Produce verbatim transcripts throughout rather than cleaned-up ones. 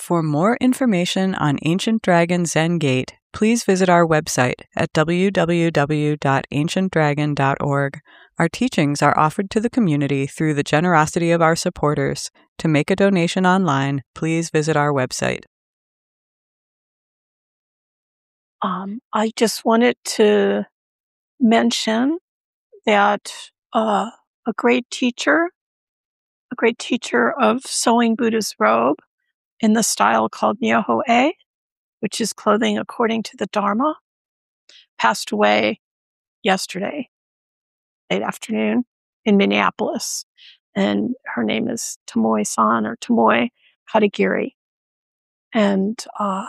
For more information on Ancient Dragon Zen Gate, please visit our website at w w w dot ancient dragon dot org. Our teachings are offered to the community through the generosity of our supporters. To make a donation online, please visit our website. Um, I just wanted to mention that uh, a great teacher, a great teacher of sewing Buddha's robe in the style called Nyoho-e, which is clothing according to the Dharma, passed away yesterday, late afternoon, in Minneapolis. And her name is Tomoe-san or Tomoe Katagiri. And uh,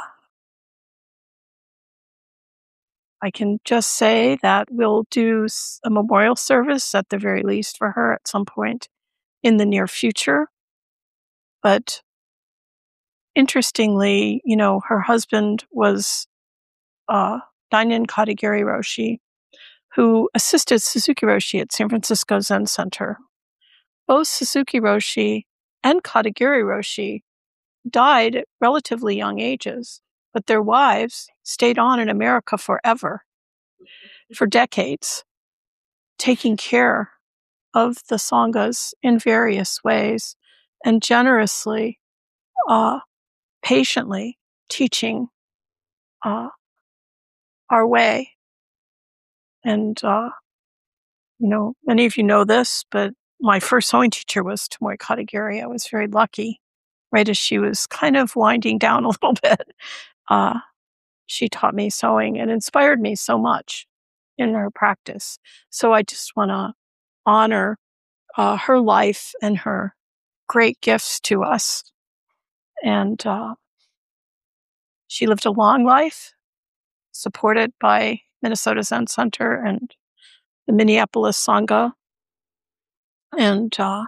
I can just say that we'll do a memorial service at the very least for her at some point in the near future. But interestingly, you know, her husband was uh, Dainin Katagiri Roshi, who assisted Suzuki Roshi at San Francisco Zen Center. Both Suzuki Roshi and Katagiri Roshi died at relatively young ages, but their wives stayed on in America forever, for decades, taking care of the Sanghas in various ways and generously, uh, patiently teaching uh, our way. And, uh, you know, many of you know this, but my first sewing teacher was Tomoe Katagiri. I was very lucky. Right as she was kind of winding down a little bit, uh, she taught me sewing and inspired me so much in her practice. So I just want to honor uh, her life and her great gifts to us. And uh, she lived a long life, supported by Minnesota Zen Center and the Minneapolis Sangha. And uh,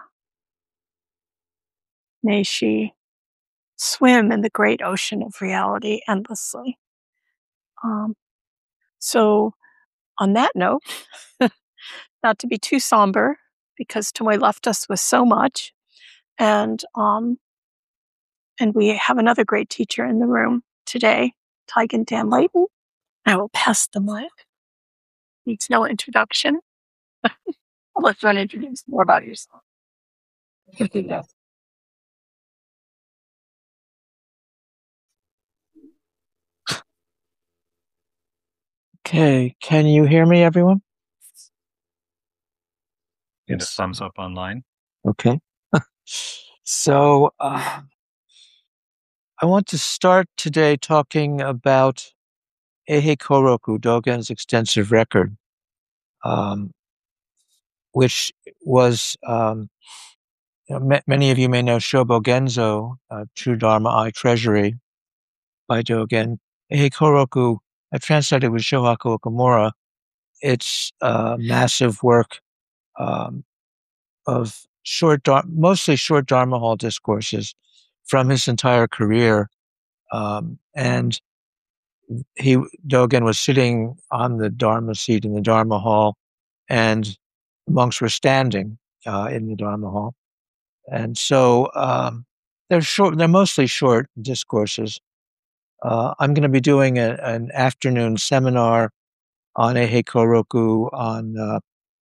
may she swim in the great ocean of reality endlessly. Um, so on that note, not to be too somber, because Tomoe left us with so much, and um, and we have another great teacher in the room today, Taigen Dan Layton. I will pass the mic. Needs no introduction. I'll let you introduce more about yourself. Okay, can you hear me, everyone? Get a thumbs up online. Okay. So, uh, I want to start today talking about Eihei Koroku, Dogen's extensive record, um, which was, um, you know, m- many of you may know Shobo Genzo, uh, True Dharma Eye Treasury by Dogen. Eihei Koroku, I translated with Shohaku Okamura. It's a massive work um, of short, mostly short Dharma Hall discourses from his entire career. Um, and he, Dogen was sitting on the Dharma seat in the Dharma Hall, and monks were standing uh, in the Dharma Hall. And so um, they're short, they're mostly short discourses. Uh, I'm going to be doing a, an afternoon seminar on Eihei Koroku on uh,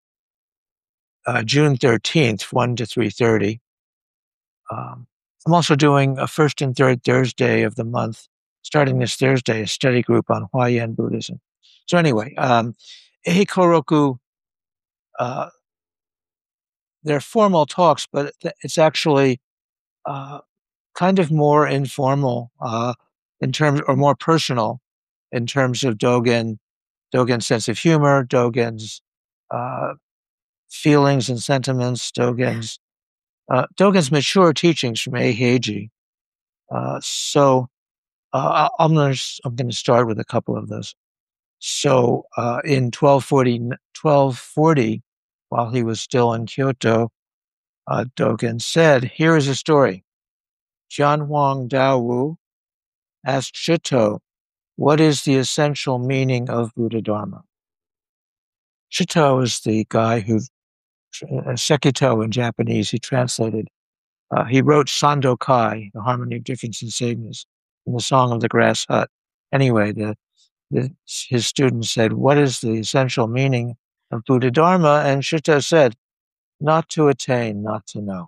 uh, June thirteenth, one to three thirty. Um, I'm also doing a first and third Thursday of the month, starting this Thursday, a study group on Huayan Buddhism. So anyway, um, Eihei Koroku, uh, they're formal talks, but it's actually uh, kind of more informal uh, in terms, or more personal in terms of Dogen, Dogen's sense of humor, Dogen's uh, feelings and sentiments, Dogen's uh, Dogen's mature teachings from Eiheiji. Uh, so uh, I'm going to I'm going to start with a couple of those. So uh, in twelve forty, twelve forty, while he was still in Kyoto, uh, Dogen said, "Here is a story. Jianhuang Daowu asked Shito, 'What is the essential meaning of Buddha Dharma?' Shito is the guy who, uh, Sekito in Japanese, he translated Uh, he wrote Sandokai, the harmony of difference and sameness, in the Song of the Grass Hut. Anyway, the, the, his student said, "What is the essential meaning of Buddha Dharma?" And Shuto said, "Not to attain, not to know."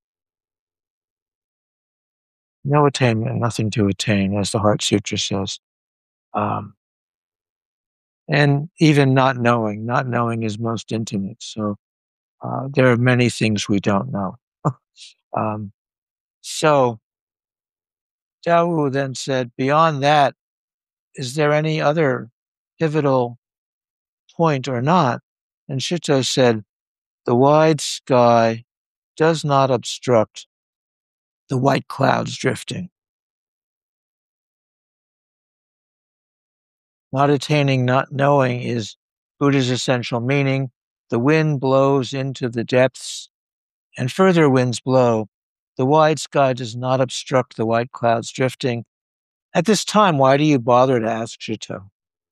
No attainment, nothing to attain, as the Heart Sutra says. Um, and even not knowing, not knowing is most intimate. So uh, there are many things we don't know. um, so Tao then said, beyond that, is there any other pivotal point or not? And Shuto said, the wide sky does not obstruct the white clouds drifting. Not attaining, not knowing is Buddha's essential meaning. The wind blows into the depths, and further winds blow. The wide sky does not obstruct the white clouds drifting. At this time, why do you bother to ask Shuto?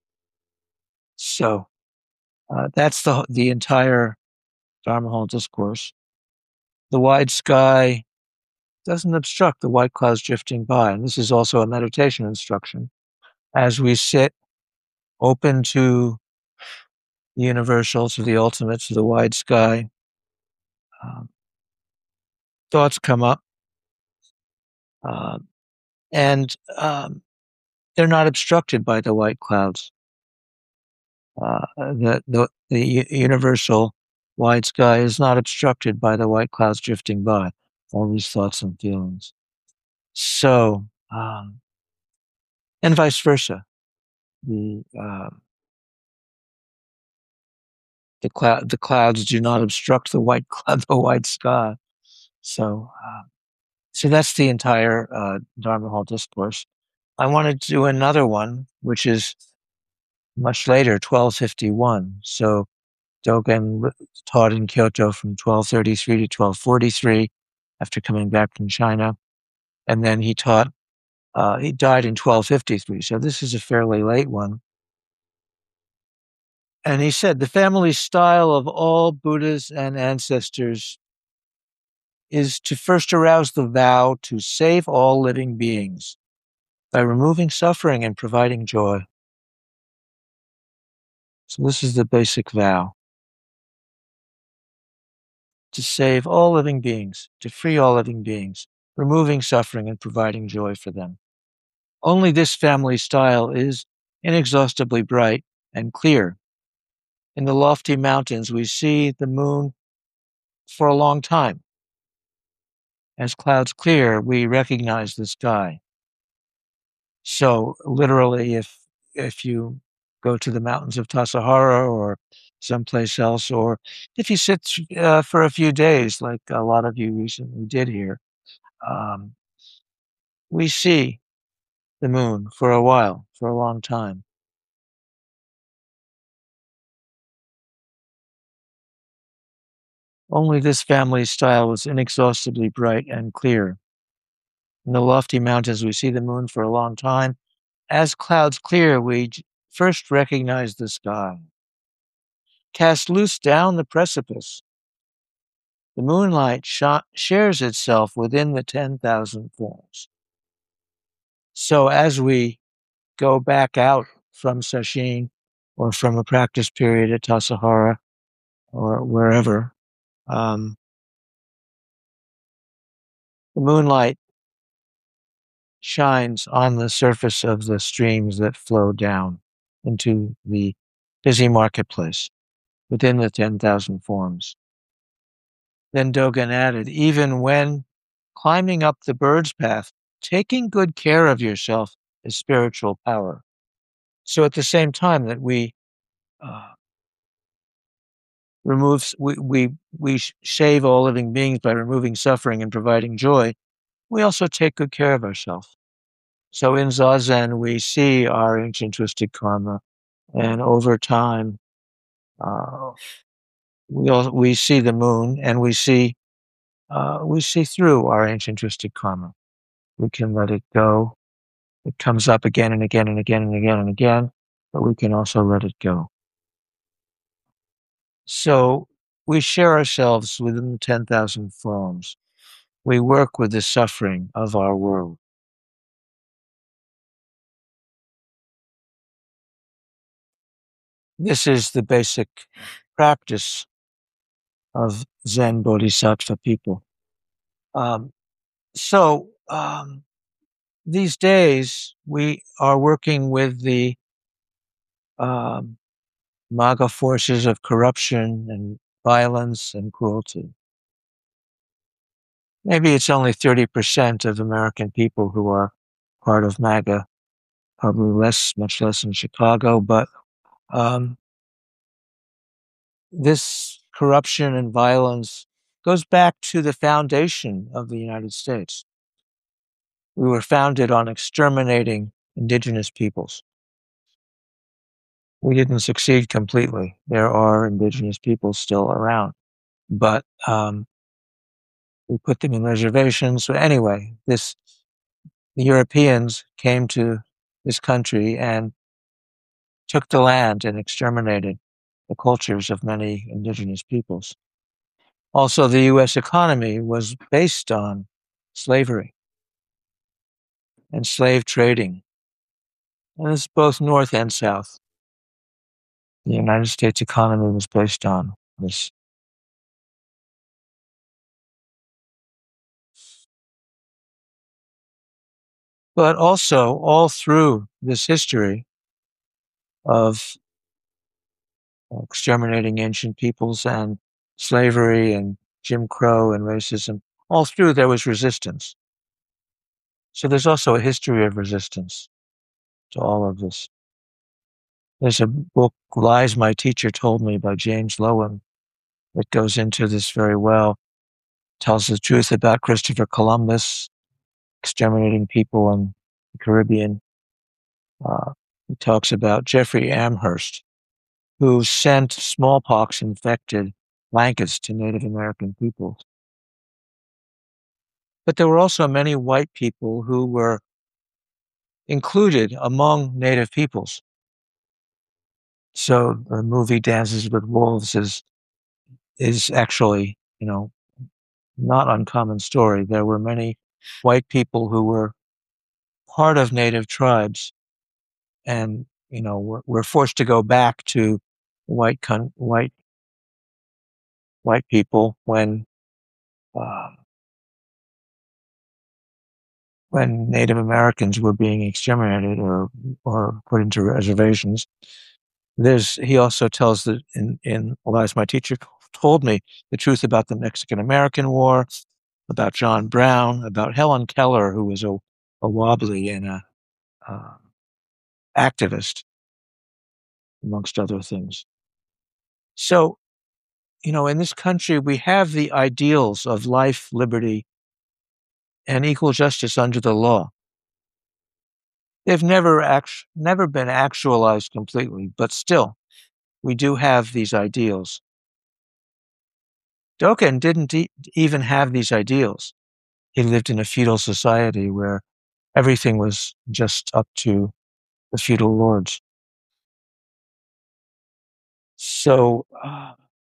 So uh, that's the the entire Dharma Hall discourse. The wide sky doesn't obstruct the white clouds drifting by. And this is also a meditation instruction. As we sit open to the universal, to the ultimate, to the wide sky, um, thoughts come up. Um, and um, they're not obstructed by the white clouds. Uh, the, the, the universal wide sky is not obstructed by the white clouds drifting by, all these thoughts and feelings. So, um, and vice versa. The, uh, the, cloud, the clouds do not obstruct the white cloud, the white sky. So, uh, so that's the entire uh, Dharma Hall discourse. I wanted to do another one, which is much later, twelve fifty-one. So Dogen taught in Kyoto from twelve thirty-three to twelve forty-three after coming back from China. And then he taught, uh, he died in twelve fifty-three. So this is a fairly late one. And he said, the family style of all Buddhas and ancestors is to first arouse the vow to save all living beings by removing suffering and providing joy. So this is the basic vow. To save all living beings, to free all living beings, removing suffering and providing joy for them. Only this family style is inexhaustibly bright and clear. In the lofty mountains, we see the moon for a long time. As clouds clear, we recognize the sky. So literally, if if you go to the mountains of Tassajara or someplace else, or if you sit uh, for a few days, like a lot of you recently did here, um, we see the moon for a while, for a long time. Only this family style was inexhaustibly bright and clear. In the lofty mountains, we see the moon for a long time. As clouds clear, we first recognize the sky. Cast loose down the precipice, the moonlight sh- shares itself within the ten thousand forms. So as we go back out from Sesshin or from a practice period at Tassajara or wherever, um, the moonlight shines on the surface of the streams that flow down into the busy marketplace within the ten thousand forms. Then Dogen added, even when climbing up the bird's path, taking good care of yourself is spiritual power. So at the same time that we uh, remove, we, we, we save all living beings by removing suffering and providing joy, we also take good care of ourselves. So in Zazen, we see our ancient twisted karma, and over time, uh, we all, we see the moon, and we see uh, we see through our ancient twisted karma. We can let it go. It comes up again and again and again and again and again, but we can also let it go. So we share ourselves within the ten thousand forms. we work with the suffering of our world. This is the basic practice of Zen Bodhisattva people. Um, so um, these days we are working with the um, MAGA forces of corruption and violence and cruelty. Maybe it's only thirty percent of American people who are part of MAGA, probably less, much less in Chicago, but um, this corruption and violence goes back to the foundation of the United States. We were founded on exterminating indigenous peoples. We didn't succeed completely. There are indigenous peoples still around, but um, we put them in reservations. So anyway, this the Europeans came to this country and took the land and exterminated the cultures of many indigenous peoples. Also, the U S economy was based on slavery and slave trading. And it's both North and South. The United States economy was based on this. But also, all through this history of exterminating ancient peoples and slavery and Jim Crow and racism, all through there was resistance. So there's also a history of resistance to all of this. There's a book, Lies My Teacher Told Me, by James Loewen, that goes into this very well, tells the truth about Christopher Columbus exterminating people in the Caribbean. Uh, he talks about Jeffrey Amherst, who sent smallpox-infected blankets to Native American people. But there were also many white people who were included among Native peoples. So the movie Dances with Wolves is is actually, you know, not uncommon story. There were many white people who were part of Native tribes, and you know, were, were forced to go back to white con- white white people when uh, when Native Americans were being exterminated or or put into reservations. There's he also tells that in in Lies My Teacher Told Me the truth about the Mexican-American War, about John Brown, about Helen Keller, who was a, a wobbly and a uh, activist, amongst other things. So, you know, in this country, we have the ideals of life, liberty, and equal justice under the law. They've never act- never been actualized completely, but still, we do have these ideals. Dogen didn't e- even have these ideals. He lived in a feudal society where everything was just up to the feudal lords. So, uh,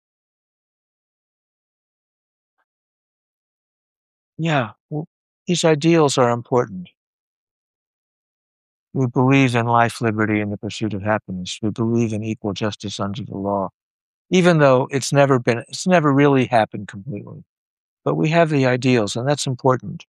yeah, well, these ideals are important. We believe in life, liberty, and the pursuit of happiness. We believe in equal justice under the law, even though it's never been, it's never really happened completely. But we have the ideals, and that's important.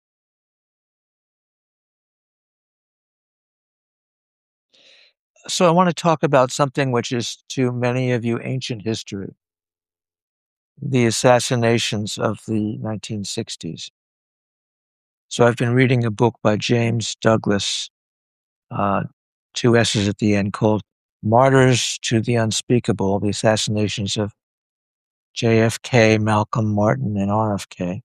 So I want to talk about something which is to many of you ancient history, the assassinations of the nineteen sixties. So I've been reading a book by James Douglas, uh, two S's at the end, called Martyrs to the Unspeakable, the Assassinations of J F K, Malcolm Martin, and R F K.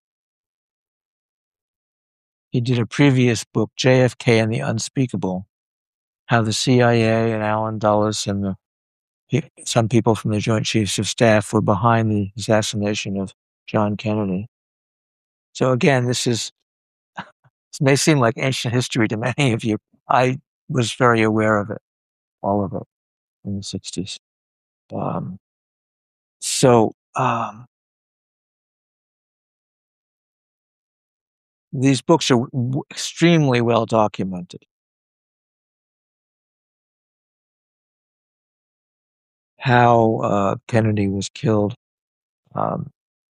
He did a previous book, J F K and the Unspeakable, how the C I A and Allen Dulles and the some people from the Joint Chiefs of Staff were behind the assassination of John Kennedy. So again, this is, this may seem like ancient history to many of you. I was very aware of it, all of it, in the sixties. Um, so, um, these books are w- extremely well documented. How uh, Kennedy was killed. Um,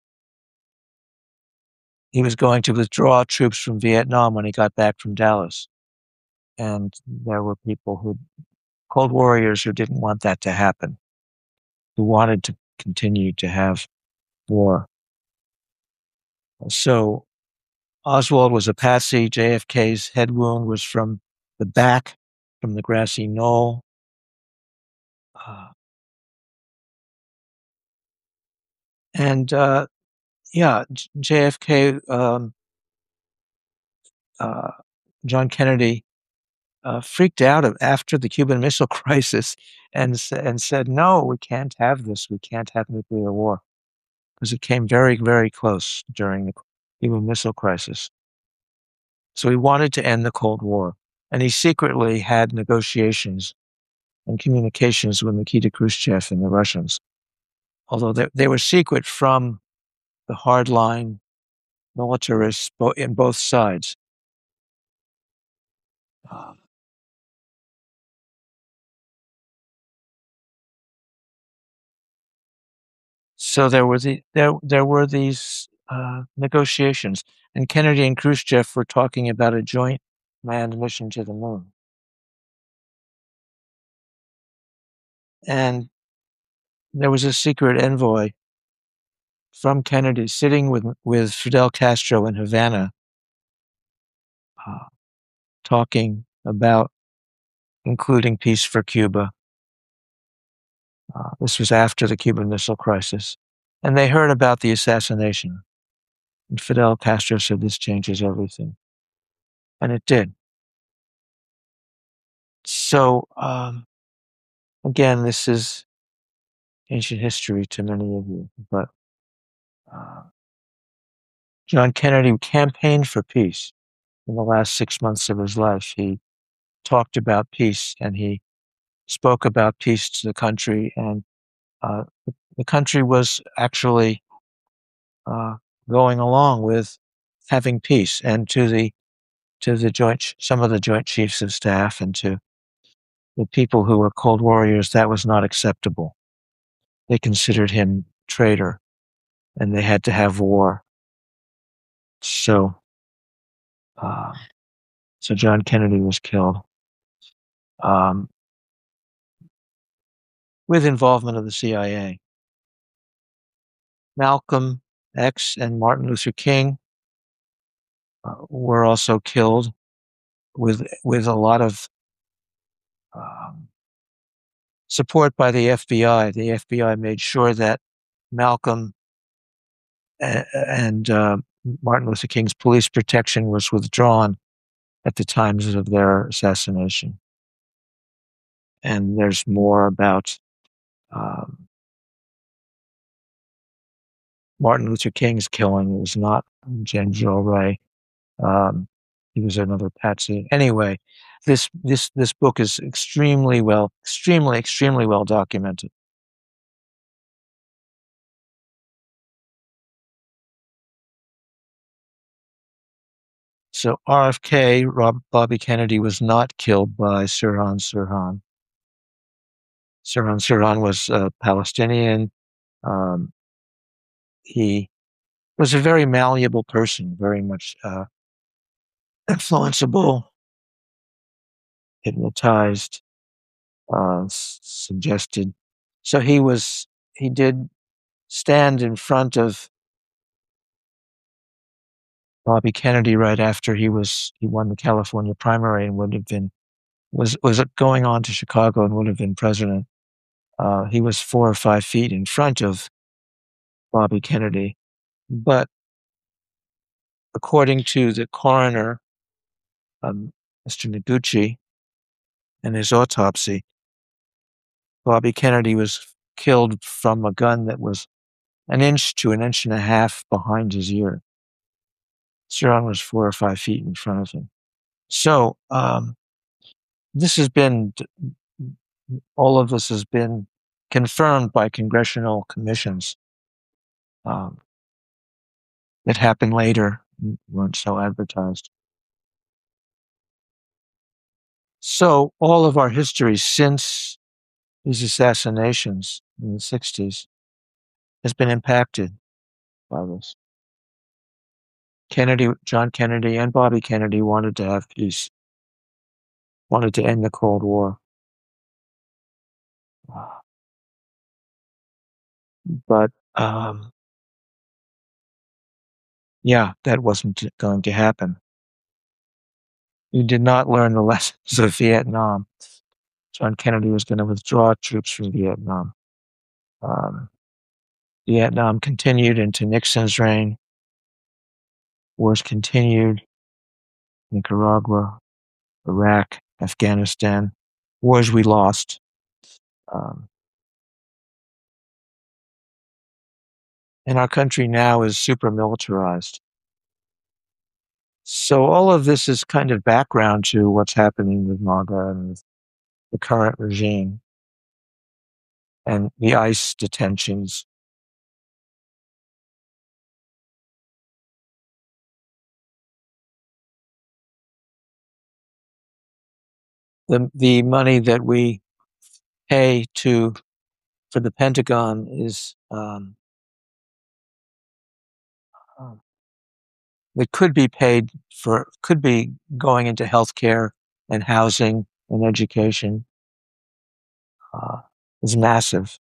he was going to withdraw troops from Vietnam when he got back from Dallas. And there were people who, Cold Warriors, who didn't want that to happen, who wanted to continue to have war. So Oswald was a patsy. J F K's head wound was from the back, from the grassy knoll. Uh, and uh, yeah, J F K, um, uh, John Kennedy, uh, freaked out after the Cuban Missile Crisis and and said, "No, we can't have this. We can't have nuclear war," because it came very, very close during the Cuban Missile Crisis. So he wanted to end the Cold War, and he secretly had negotiations and communications with Nikita Khrushchev and the Russians, although they, they were secret from the hardline militarists in both sides. Um, so there was the, there there were these uh, negotiations, and Kennedy and Khrushchev were talking about a joint manned mission to the moon. And there was a secret envoy from Kennedy sitting with with Fidel Castro in Havana, uh, talking about including peace for Cuba. Uh, this was after the Cuban Missile Crisis. And they heard about the assassination. And Fidel Castro said, "This changes everything." And it did. So, um, again, this is ancient history to many of you. But uh, John Kennedy campaigned for peace in the last six months of his life. He talked about peace, and he spoke about peace to the country. And uh, the country was actually uh, going along with having peace. And to the to the joint, some of the Joint Chiefs of Staff, and to the people who were Cold Warriors, that was not acceptable. They considered him traitor, and they had to have war. So, uh, so John Kennedy was killed um, with involvement of the C I A. Malcolm X and Martin Luther King uh, were also killed with with a lot of um, support by the F B I. The F B I made sure that Malcolm and, and uh, Martin Luther King's police protection was withdrawn at the times of their assassination. And there's more about um, Martin Luther King's killing. It was not Genjo Ray. Um, he was another patsy. Anyway, this this this book is extremely well, extremely, extremely well documented. So R F K, Rob, Bobby Kennedy, was not killed by Sirhan Sirhan. Sirhan Sirhan was a Palestinian. Um, he was a very malleable person, very much uh, influenceable, hypnotized, uh, s- suggested. So he was, he did stand in front of Bobby Kennedy right after he was, he won the California primary and would have been, was, was going on to Chicago and would have been president. Uh, he was four or five feet in front of Bobby Kennedy. But according to the coroner, um, Mister Noguchi, and his autopsy, Bobby Kennedy was killed from a gun that was an inch to an inch and a half behind his ear. Sirhan was four or five feet in front of him. So um, this has been, all of this has been confirmed by congressional commissions um, that happened later weren't so advertised. So all of our history since these assassinations in the sixties has been impacted by this. Kennedy, John Kennedy and Bobby Kennedy wanted to have peace, wanted to end the Cold War. But, um, yeah, that wasn't going to happen. We did not learn the lessons of Vietnam. John Kennedy was going to withdraw troops from Vietnam. Um, Vietnam continued into Nixon's reign. Wars continued. Nicaragua, Iraq, Afghanistan, wars we lost. Um, and our country now is super militarized. So all of this is kind of background to what's happening with MAGA and with the current regime and the ICE detentions. The, the money that we pay to for the Pentagon is um, um, that could be paid for, could be going into healthcare and housing and education. Uh, is massive.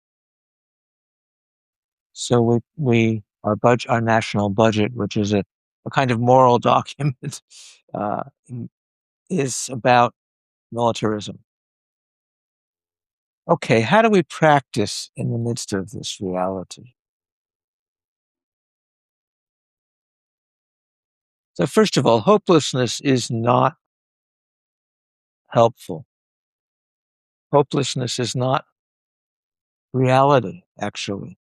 So we, we our budget, our national budget, which is a, a kind of moral document, uh, is about militarism. Okay, how do we practice in the midst of this reality? So first of all, hopelessness is not helpful. Hopelessness is not reality, actually.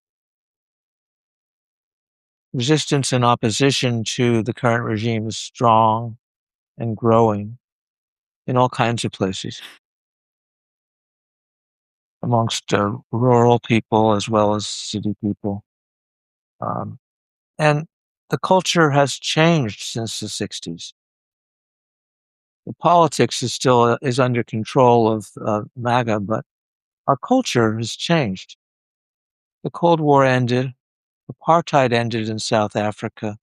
Resistance and opposition to the current regime is strong and growing in all kinds of places, amongst uh, rural people as well as city people. Um, and the culture has changed since the sixties. The politics is still uh, is under control of uh, MAGA, but our culture has changed. The Cold War ended. Apartheid ended in South Africa.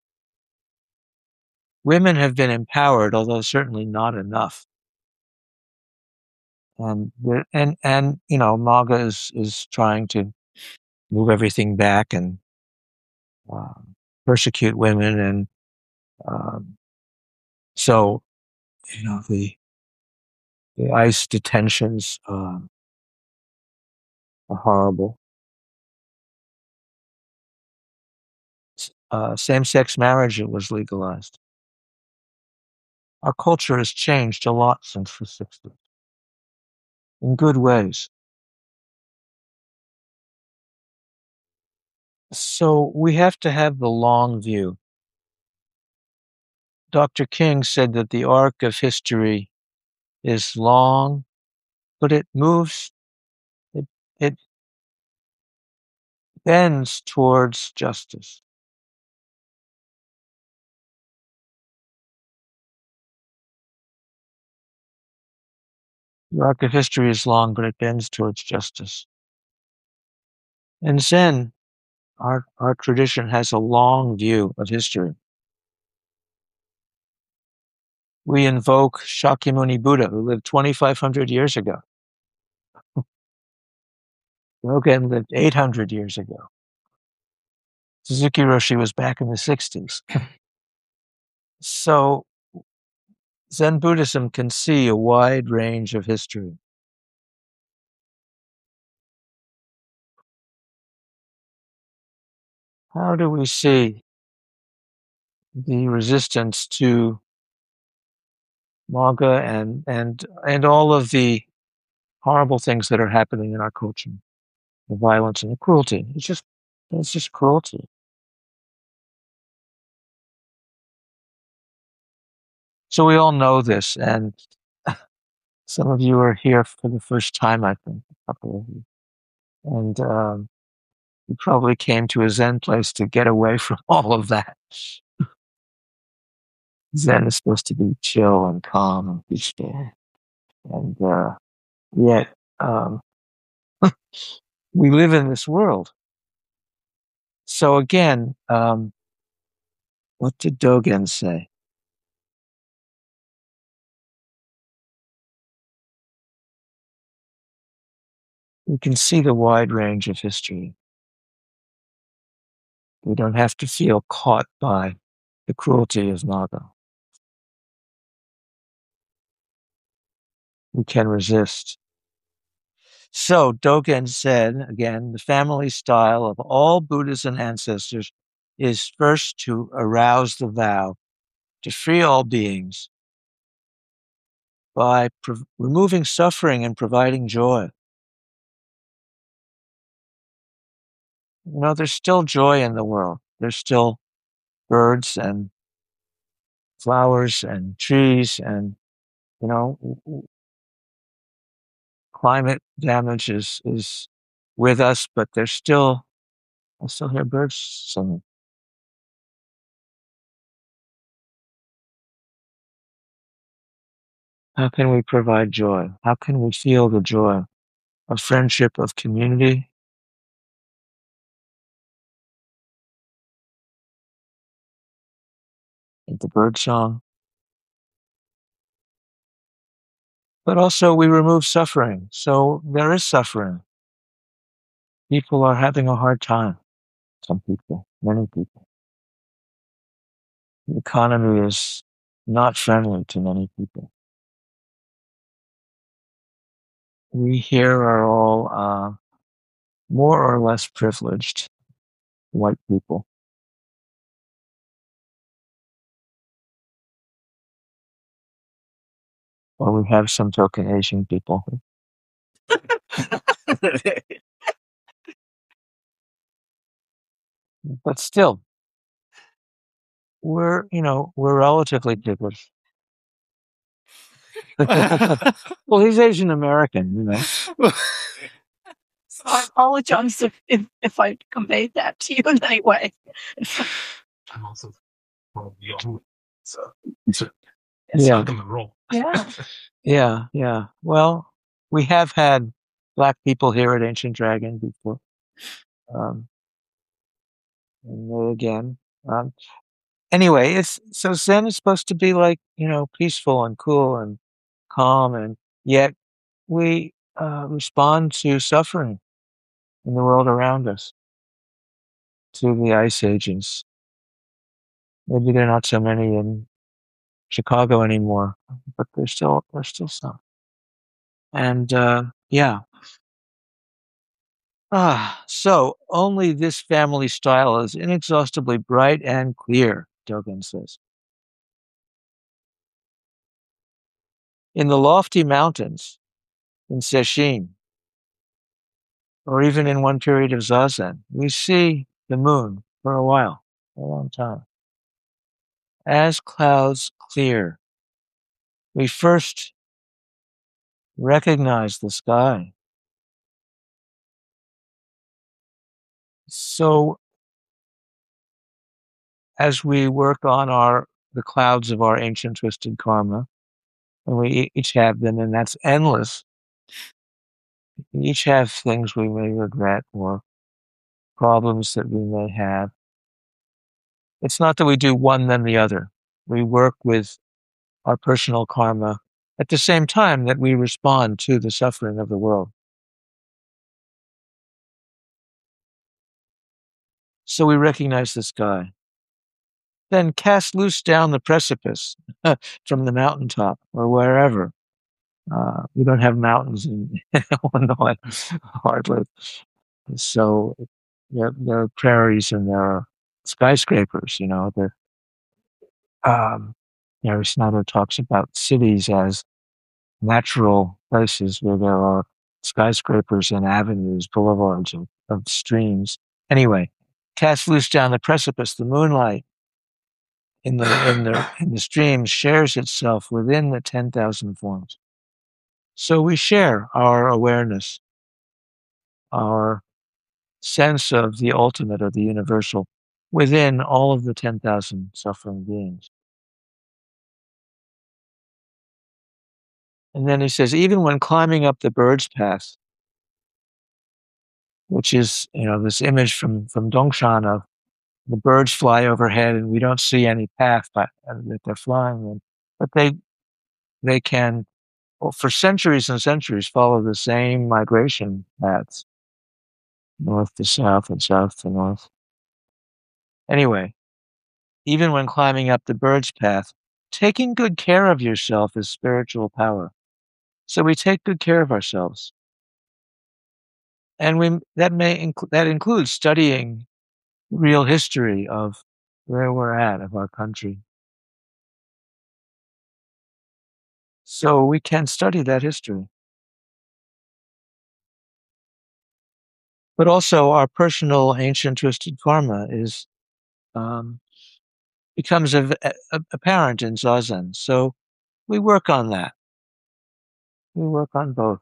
Women have been empowered, although certainly not enough. And and and you know, MAGA is is trying to move everything back and um, persecute women, and um, so you know the the ICE detentions um, are horrible. Uh, same-sex marriage was legalized. Our culture has changed a lot since the sixties, in good ways. So we have to have the long view. Doctor King said that the arc of history is long, but it moves, it, it bends towards justice. The arc of history is long, but it bends towards justice. And Zen, our, our tradition, has a long view of history. We invoke Shakyamuni Buddha, who lived twenty-five hundred years ago. Dogen lived eight hundred years ago. Suzuki Roshi was back in the sixties. So Zen Buddhism can see a wide range of history. How do we see the resistance to MAGA and and and all of the horrible things that are happening in our culture, the violence and the cruelty? It's just it's just cruelty. So we all know this, and some of you are here for the first time, I think, a couple of you, and um, you probably came to a Zen place to get away from all of that. Zen is supposed to be chill and calm and peaceful. And uh, yet, um, we live in this world. So again, um, what did Dogen say? We can see the wide range of history. We don't have to feel caught by the cruelty of Naga. We can resist. So Dogen said, again, the family style of all Buddhas and ancestors is first to arouse the vow to free all beings by pro- removing suffering and providing joy. You know, there's still joy in the world. There's still birds and flowers and trees and, you know, climate damage is, is with us, but there's still, I still hear birds singing. How can we provide joy? How can we feel the joy of friendship, of community? Like the bird song. But also we remove suffering. So there is suffering. People are having a hard time. Some people, many people. The economy is not friendly to many people. We here are all uh, more or less privileged white people. Or we have some token Asian people. But still, we're, you know, we're relatively privileged. Well, he's Asian American, you know. So I apologize if, if, if I conveyed that to you in any way. I'm also from young, so it's a Yeah. rock and roll. Yeah. Yeah, yeah. Well, we have had black people here at Ancient Dragon before. Um, and they again. Um, anyway, it's so Zen is supposed to be like, you know, peaceful and cool and calm, and yet we uh, respond to suffering in the world around us, to the ice agents. Maybe there are not so many in Chicago anymore, but there's still there's still some. And uh, yeah. Ah, so only this family style is inexhaustibly bright and clear, Dogen says. In the lofty mountains, in Sesshin, or even in one period of Zazen, we see the moon for a while, a long time. As clouds clear, we first recognize the sky. So as we work on our the clouds of our ancient twisted karma, and we e- each have them, and that's endless. We each have things we may regret or problems that we may have. It's not that we do one then the other. We work with our personal karma at the same time that we respond to the suffering of the world. So we recognize the sky. Then cast loose down the precipice from the mountaintop or wherever. Uh, we don't have mountains in Illinois, hardly. So there, there are prairies and there are skyscrapers, you know. The, um, Mary Snyder talks about cities as natural places where there are skyscrapers and avenues, boulevards of, of streams. Anyway, cast loose down the precipice, the moonlight in the in the in the streams shares itself within the ten thousand forms. So we share our awareness, our sense of the ultimate or the universal within all of the ten thousand suffering beings. And then he says, even when climbing up the bird's path, which is, you know, this image from, from Dongshan of the birds fly overhead and we don't see any path by, uh, that they're flying in. But they, they can, well, for centuries and centuries, follow the same migration paths, north to south and south to north. Anyway, even when climbing up the bird's path, taking good care of yourself is spiritual power. So we take good care of ourselves. And we that may inc- that includes studying real history of where we're at, of our country. So we can study that history. But also our personal ancient twisted karma is um, becomes a, a, apparent in Zazen. So we work on that. We work on both.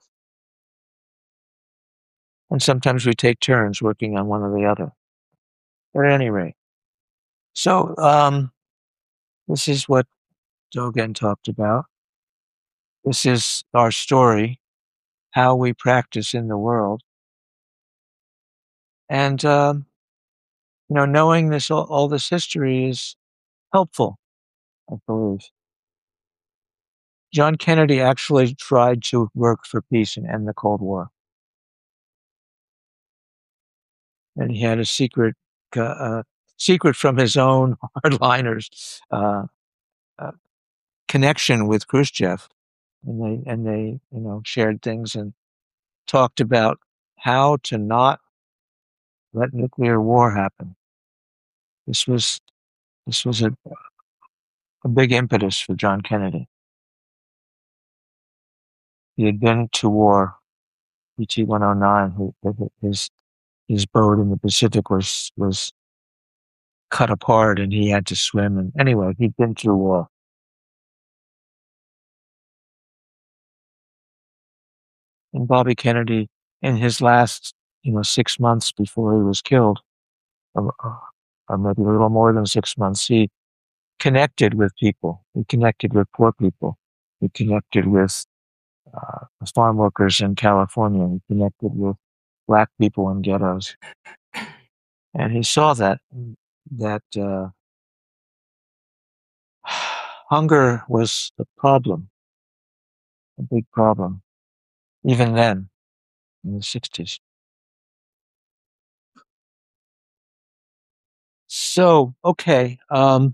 And sometimes we take turns working on one or the other. But at any rate. So um, this is what Dogen talked about. This is our story, how we practice in the world. And, um, you know, knowing this, all, all this history is helpful, I believe. John Kennedy actually tried to work for peace and end the Cold War. And he had a secret, uh, uh, secret from his own hardliners, uh, uh, connection with Khrushchev. And they, and they, you know, shared things and talked about how to not let nuclear war happen. This was, this was a, a big impetus for John Kennedy. He had been to war. P T one oh nine, his his boat in the Pacific was was cut apart, and he had to swim. And anyway, he'd been through war. And Bobby Kennedy, in his last, you know, six months before he was killed, or, or maybe a little more than six months, he connected with people. He connected with poor people. He connected with uh, farm workers in California. He connected with black people in ghettos. And he saw that, that uh, hunger was a problem, a big problem, even then, in the sixties. So, okay, um,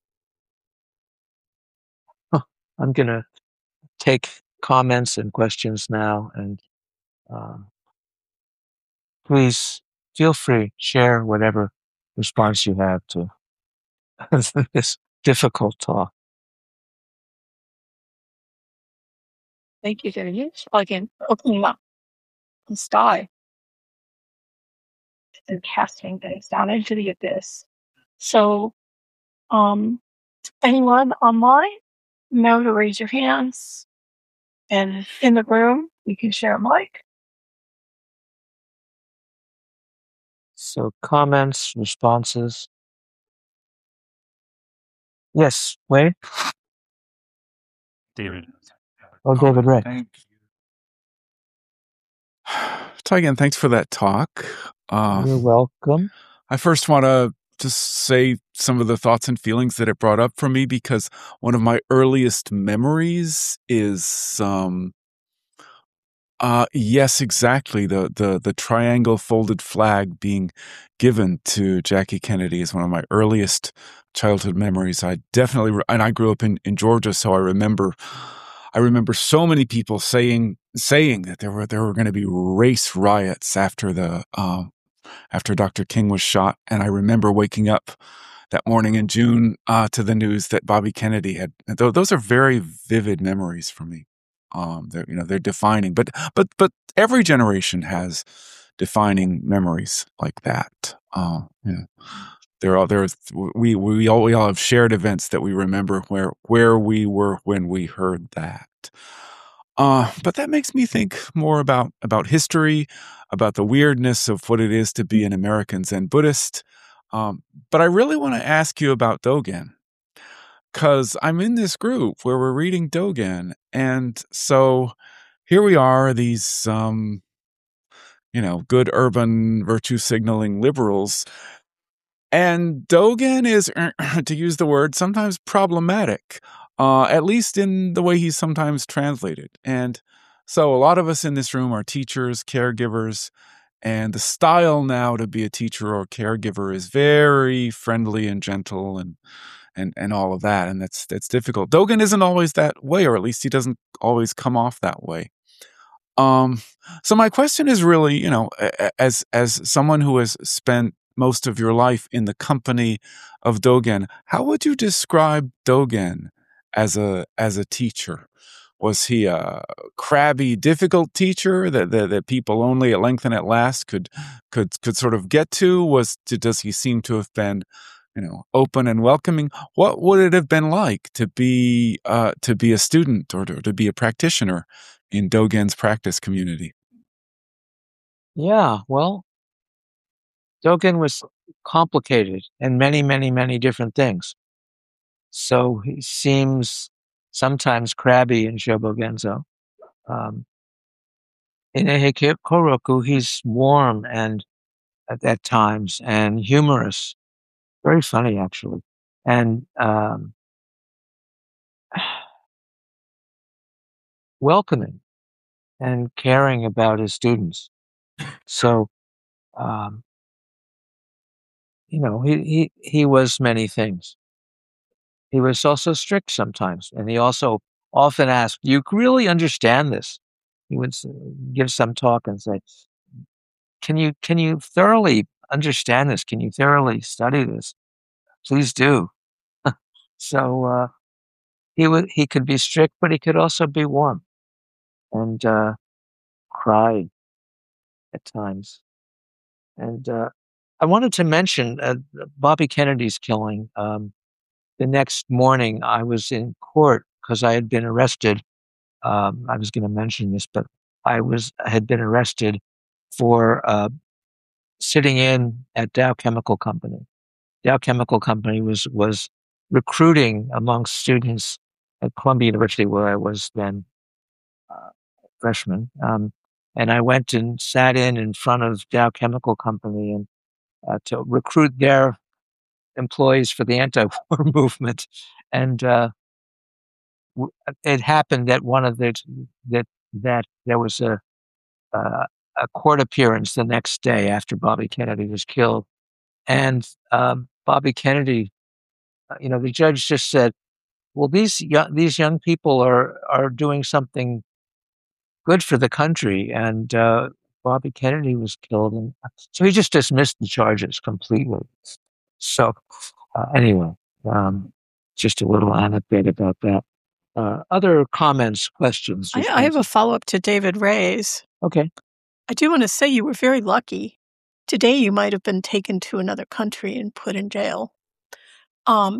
I'm going to take comments and questions now, and uh, please feel free, share whatever response you have to this difficult talk. Thank you, David. Again, opening up the sky and casting things down into the abyss. So, um, anyone online, know to raise your hands. And in the room, you can share a mic. So, comments, responses. Yes, Wayne? David. Oh, David Ray. Thank you. Taigen, thanks for that talk. Uh, You're welcome. I first want to just say some of the thoughts and feelings that it brought up for me, because one of my earliest memories is, um, uh, yes, exactly. The, the, the triangle folded flag being given to Jackie Kennedy is one of my earliest childhood memories. I definitely, re- and I grew up in, in Georgia, so I remember, I remember so many people saying, saying that there were, there were going to be race riots after the, um, after Doctor King was shot. And I remember waking up that morning in June uh, to the news that Bobby Kennedy had. Th- those are very vivid memories for me. Um, they're, you know, they're defining, but, but, but every generation has defining memories like that. Uh, yeah. There are, there's, we, we all, we all have shared events that we remember where, where we were when we heard that. Uh, but that makes me think more about, about history, about the weirdness of what it is to be an American Zen Buddhist. Um, but I really want to ask you about Dogen, because I'm in this group where we're reading Dogen. And so here we are, these, um, you know, good urban virtue signaling liberals. And Dogen is, to use the word, sometimes problematic, uh, at least in the way he's sometimes translated. And so a lot of us in this room are teachers, caregivers, and the style now to be a teacher or caregiver is very friendly and gentle and and and all of that. And that's that's difficult. Dogen isn't always that way, or at least he doesn't always come off that way. Um, so my question is really, you know, as as someone who has spent most of your life in the company of Dogen, how would you describe Dogen as a as a teacher? Was he a crabby, difficult teacher that, that that people only at length and at last could could could sort of get to? Was does he seem to have been, you know, open and welcoming? What would it have been like to be uh, to be a student or to, to be a practitioner in Dogen's practice community? Yeah, well, Dogen was complicated in many, many, many different things. So he seems sometimes crabby in Shobogenzo. Um, in Eihei Koroku, he's warm and at, at times and humorous, very funny actually, and um, welcoming and caring about his students. So, um, you know, he, he he was many things. He was also strict sometimes, and he also often asked, "Do you really understand this?" He would give some talk and say, "Can you can you thoroughly understand this? Can you thoroughly study this? Please do." So uh, he would he could be strict, but he could also be warm and uh, cry at times. And uh, I wanted to mention uh, Bobby Kennedy's killing. Um, the next morning, I was in court because I had been arrested. Um, I was going to mention this, but I was had been arrested for uh, sitting in at Dow Chemical Company. Dow Chemical Company was was recruiting amongst students at Columbia University, where I was then uh, a freshman. Um, and I went and sat in in front of Dow Chemical Company and uh, to recruit their employees for the anti-war movement. And uh, w- it happened that one of the that that there was a uh, a court appearance the next day after Bobby Kennedy was killed, and um, Bobby Kennedy, uh, you know, the judge just said, "Well, these young, these young people are are doing something good for the country," and uh, Bobby Kennedy was killed, and so he just dismissed the charges completely. So uh, anyway, um, just a little anecdote about that. Uh, other comments, questions? I, I have a follow-up to David Ray's. Okay. I do want to say you were very lucky. Today you might have been taken to another country and put in jail. Um.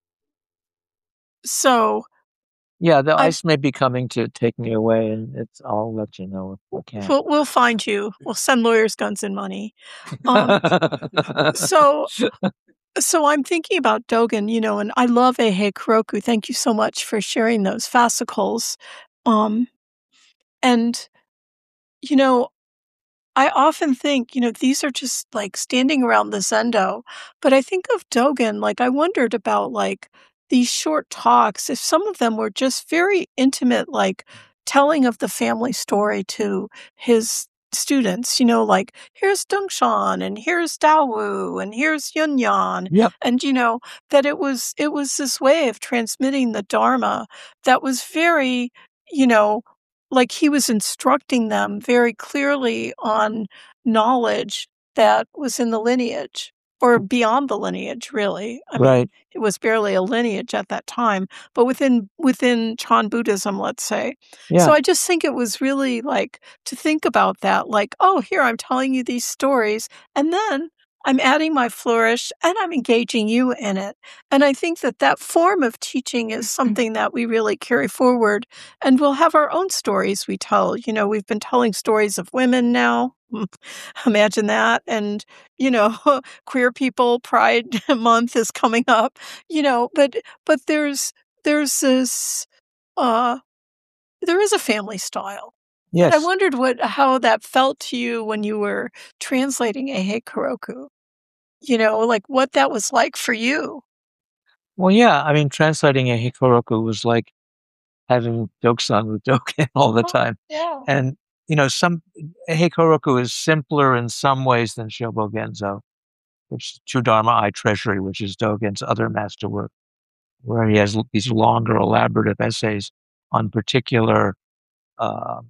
So. Yeah, the I, ice may be coming to take me away, and it's. I'll let you know if we can. We'll, we'll find you. We'll send lawyers, guns, and money. Um, so, so I'm thinking about Dogen, you know, and I love Eihei Koroku. Thank you so much for sharing those fascicles. Um, and, you know, I often think, you know, these are just like standing around the Zendo. But I think of Dogen, like I wondered about like these short talks, if some of them were just very intimate, like telling of the family story to his students, you know, like here's Dongshan and here's Daowu and here's Yunyan. Yep. And, you know, that it was it was this way of transmitting the Dharma that was very, you know, like he was instructing them very clearly on knowledge that was in the lineage or beyond the lineage, really. I right. mean, it was barely a lineage at that time, but within within Chan Buddhism, let's say. Yeah. So I just think it was really like to think about that, like, oh, here I'm telling you these stories, and then I'm adding my flourish and I'm engaging you in it. And I think that that form of teaching is something that we really carry forward, and we'll have our own stories we tell. You know, we've been telling stories of women now Imagine that. And, you know, queer people Pride Month is coming up, you know, but but there's there's this uh there is a family style. Yes. And I wondered what how that felt to you when you were translating Eihei Koroku. You know, like what that was like for you. Well, yeah. I mean, translating Eihei Koroku was like having Dokusan with Dogen all the time. Yeah. And, you know, some Eihei Koroku is simpler in some ways than Shobo Genzo, which is True Dharma Eye Treasury, which is Dogen's other masterwork, where he has these longer, elaborative essays on particular uh,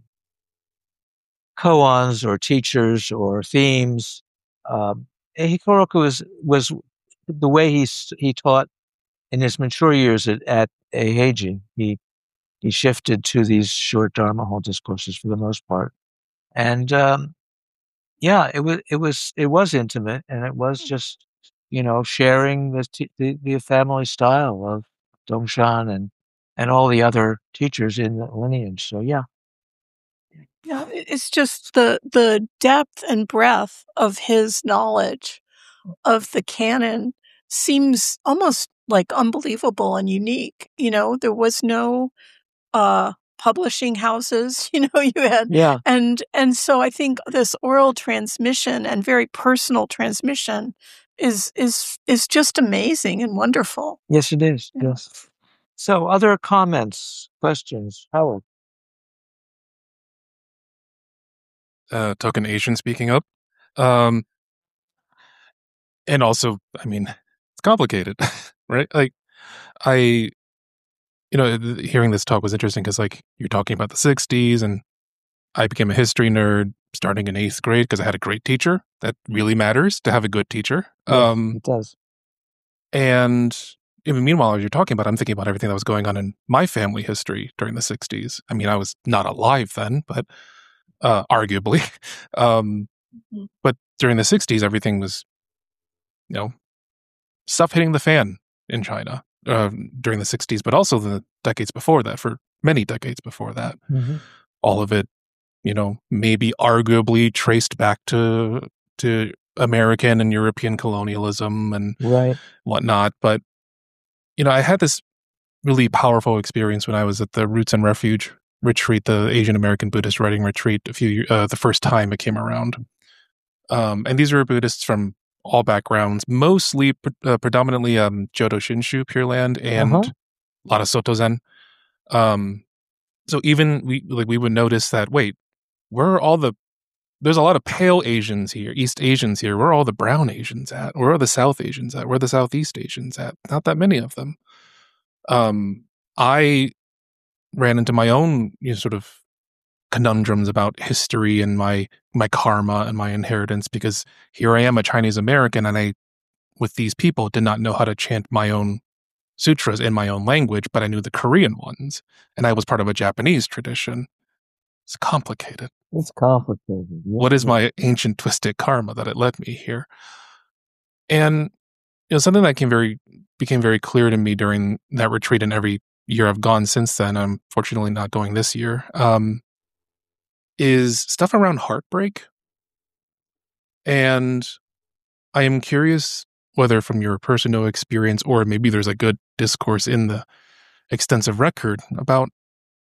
koans or teachers or themes. Um, Eihei Koroku was, was the way he, he taught in his mature years at, at Eiheiji. He He shifted to these short Dharma hall discourses for the most part, and um, yeah, it was it was it was intimate, and it was just you know sharing the t- the, the family style of Dongshan and and all the other teachers in the lineage. So yeah, Yeah, it- it's just the the depth and breadth of his knowledge of the canon seems almost like unbelievable and unique. You know, there was no uh publishing houses, you know, you had yeah, and and so I think this oral transmission and very personal transmission is is is just amazing and wonderful. yes, it is. Yeah. Yes. So, other comments, questions, Howard? Uh, token Asian speaking up. Um, and also, I mean, it's complicated, right? Like, I, you know, th- hearing this talk was interesting because, like, you're talking about the sixties, and I became a history nerd starting in eighth grade because I had a great teacher. That really matters to have a good teacher. Yeah, Um, it does. and I mean, meanwhile, as you're talking about, I'm thinking about everything that was going on in my family history during the sixties. I mean, I was not alive then, but uh, arguably. um, Mhm. but during the sixties, everything was, you know, stuff hitting the fan in China uh, during the sixties, but also the decades before that, for many decades before that. Mm-hmm. All of it, you know, maybe arguably traced back to to American and European colonialism and Right. whatnot. But, you know, I had this really powerful experience when I was at the Roots and Refuge retreat, the Asian American Buddhist writing retreat, a few uh, the first time it came around. Um, and these were Buddhists from all backgrounds, mostly uh, predominantly um, Jodo Shinshu, Pure Land, and Uh-huh. a lot of Soto Zen. Um, so even we like we would notice that, wait, where are all the there's a lot of pale Asians here, East Asians here. Where are all the brown Asians at? Where are the South Asians at? Where are the Southeast Asians at? Not that many of them. Um, I ran into my own you know, sort of conundrums about history and my my karma and my inheritance, because here I am, a Chinese American, and I, with these people, did not know how to chant my own sutras in my own language, but I knew the Korean ones, and I was part of a Japanese tradition. It's complicated. It's complicated. Yes, What is yes. my ancient twisted karma that it led me here? And you know, something that came very became very clear to me during that retreat, and every year I've gone since then, I'm fortunately not going this year, um, is stuff around heartbreak. And I am curious whether from your personal experience, or maybe there's a good discourse in the extensive record about,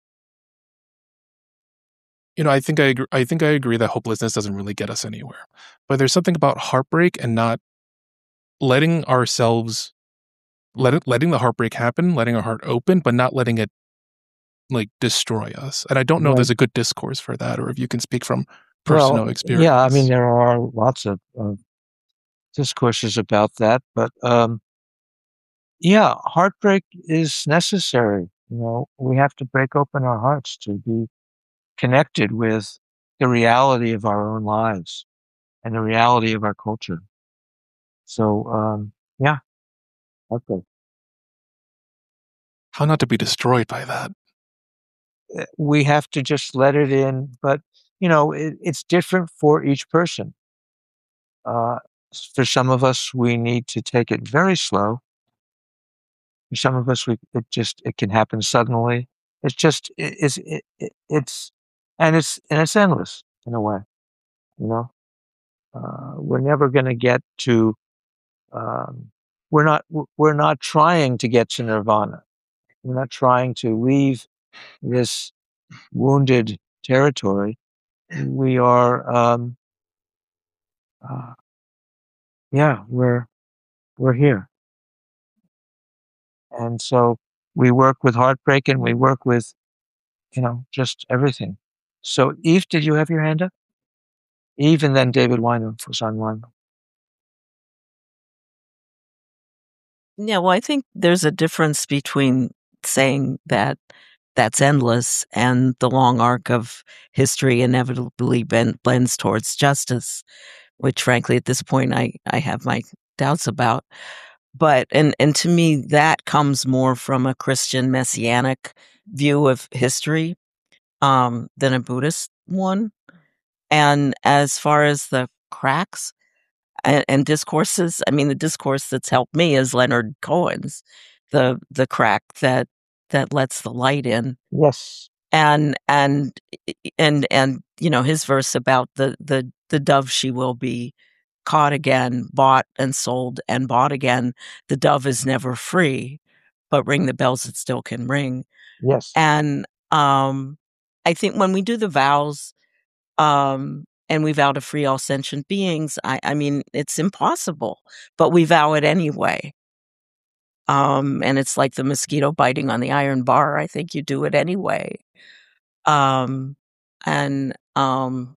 you know, I think I agree, I think I agree that hopelessness doesn't really get us anywhere. But there's something about heartbreak and not letting ourselves let it, letting the heartbreak happen, letting our heart open, but not letting it like destroy us. And I don't know if Right. there's a good discourse for that, or if you can speak from personal Well, experience. yeah, I mean, there are lots of, of discourses about that, but um, yeah, heartbreak is necessary. You know, we have to break open our hearts to be connected with the reality of our own lives and the reality of our culture. So, um, yeah, heartbreak. How not to be destroyed by that? Uh, We have to just let it in, but you know, it, it's different for each person. Uh, s- for some of us, we need to take it very slow. For some of us, we it just it can happen suddenly. It's just it, it's it, it, it's and it's and it's endless in a way. You know, uh, we're never going to get to. Um, we're not. We're not trying to get to nirvana. We're not trying to leave this wounded territory. We are. Um, uh, yeah, we're we're here, and so we work with heartbreak, and we work with, you know, just everything. So, Eve, did you have your hand up? Eve, and then David Weiner was online. Yeah, well, I think there's a difference between saying that that's endless and the long arc of history inevitably ben- blends towards justice, which frankly at this point I, I have my doubts about. But, and, and to me, that comes more from a Christian messianic view of history um, than a Buddhist one. And as far as the cracks and, and discourses, I mean, the discourse that's helped me is Leonard Cohen's, the the crack that that lets the light in. Yes. And and and and you know, his verse about the the the dove, she will be caught again, bought and sold and bought again. The dove is never free, but ring the bells it still can ring. Yes. And um, I think when we do the vows, um, and we vow to free all sentient beings, I, I mean, it's impossible, but we vow it anyway. Um, and it's like the mosquito biting on the iron bar. I think you do it anyway. Um, and, um,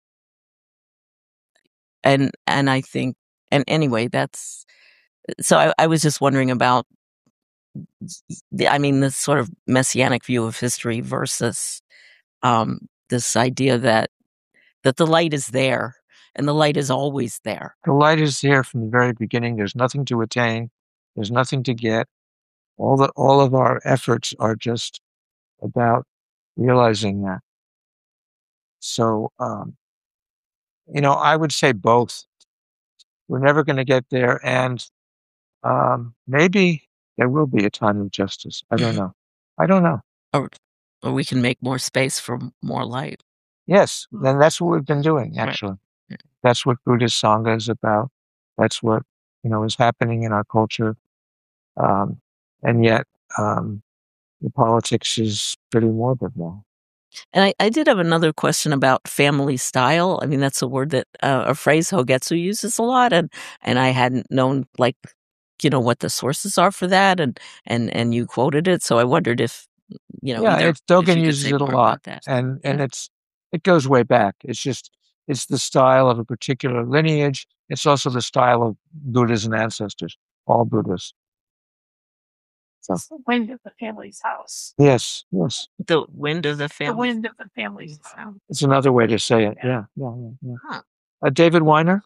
and, and I think, and anyway, that's, so I, I was just wondering about the, I mean, this sort of messianic view of history versus, um, this idea that, that the light is there and the light is always there. The light is there from the very beginning. There's nothing to attain. There's nothing to get. All the, all of our efforts are just about realizing that. So, um, you know, I would say both. We're never going to get there. And, um, maybe there will be a time of justice. I don't know. I don't know. Or, or we can make more space for more light. Yes. Then that's what we've been doing, actually. Right. That's what Buddhist Sangha is about. That's what, you know, is happening in our culture. Um, and yet, um, the politics is pretty morbid now. And I, I did have another question about family style. I mean, that's a word that, uh, a phrase Hogetsu uses a lot. And, and I hadn't known, like, you know, what the sources are for that. And, and, and you quoted it. So I wondered if, you know, yeah, either, it's, Dogen if you uses it a lot. And, and yeah. it's, it goes way back. It's just, it's the style of a particular lineage. It's also the style of Buddhas and ancestors, all Buddhas. So. It's the wind of the family's house. Yes, yes. The wind of the family. The wind of the family's house. It's another way to say it. Yeah, yeah, yeah. yeah. Huh. Uh, David Weiner?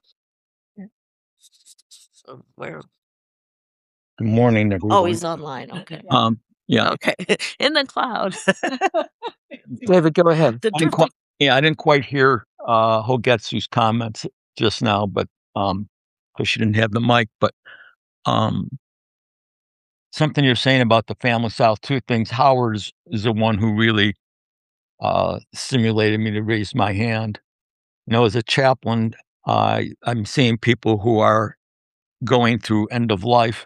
So where? Good morning, everyone. Oh, he's online. Okay. Um, yeah. Okay. In the cloud. David, go ahead. The I didn't quite, yeah, I didn't quite hear uh, Hogetsu's comments just now, but um, because she didn't have the mic, but um, something you're saying about the family style, two things. Howard is, is the one who really uh, stimulated me to raise my hand. You know, as a chaplain, uh, I'm seeing people who are going through end of life.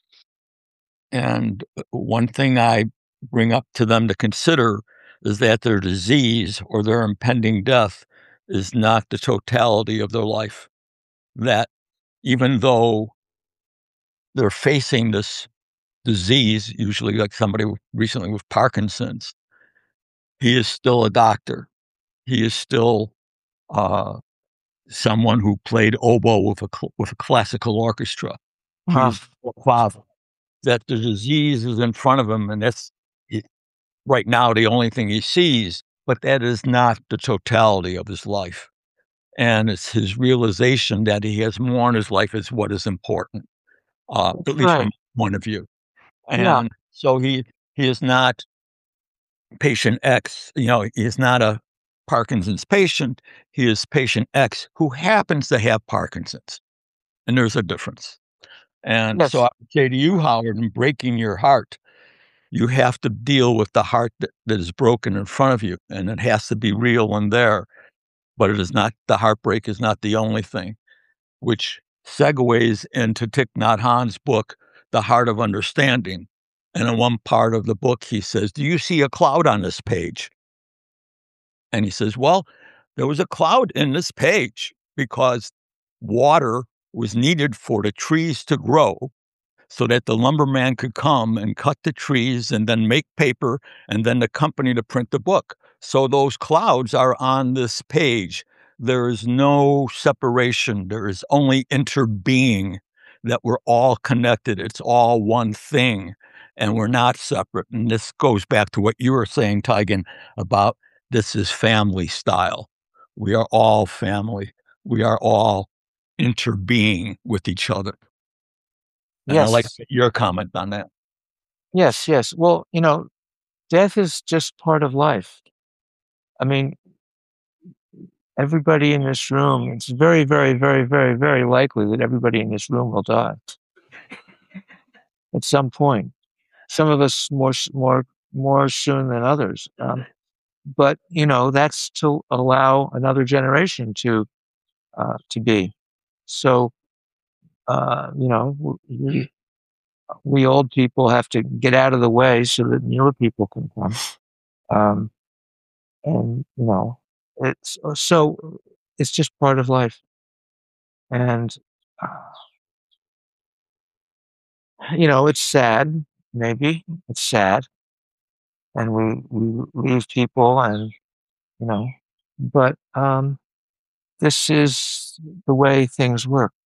And one thing I bring up to them to consider is that their disease or their impending death is not the totality of their life. That even though they're facing this disease, usually like somebody recently with Parkinson's, he is still a doctor. He is still uh, someone who played oboe with a with a classical orchestra. Huh. He's a father. That the disease is in front of him, and that's it, right now the only thing he sees. But that is not the totality of his life, and it's his realization that he has more in his life is what is important, uh, at least right. from one of view. And yeah. so he he is not patient X. You know, he is not a Parkinson's patient. He is patient X who happens to have Parkinson's, and there's a difference. And yes. so I would say to you, Howard, in breaking your heart, you have to deal with the heart that, that is broken in front of you, and it has to be real and there. but it is not, the heartbreak is not the only thing, which segues into Thich Nhat Hanh's book, The Heart of Understanding. And in one part of the book, he says, do you see a cloud on this page? And he says, well, there was a cloud in this page because water was needed for the trees to grow so that the lumberman could come and cut the trees and then make paper and then the company to print the book. So those clouds are on this page. There is no separation. There is only interbeing, that we're all connected. It's all one thing, and we're not separate. And this goes back to what you were saying, Taigen, about this is family style. We are all family. We are all interbeing with each other. And Yes. I like your comment on that. Yes, yes. Well, you know, death is just part of life. I mean, everybody in this room, it's very, very, very, very, very likely that everybody in this room will die at some point. Some of us more, s- more, more soon than others. Um, but you know, that's to allow another generation to uh, to be. So, uh, you know, w- we, we old people have to get out of the way so that newer people can come. Um, and you know, it's so it's just part of life. And uh, you know, it's sad. Maybe it's sad, and we we leave people, and you know, but um, this is the way things work.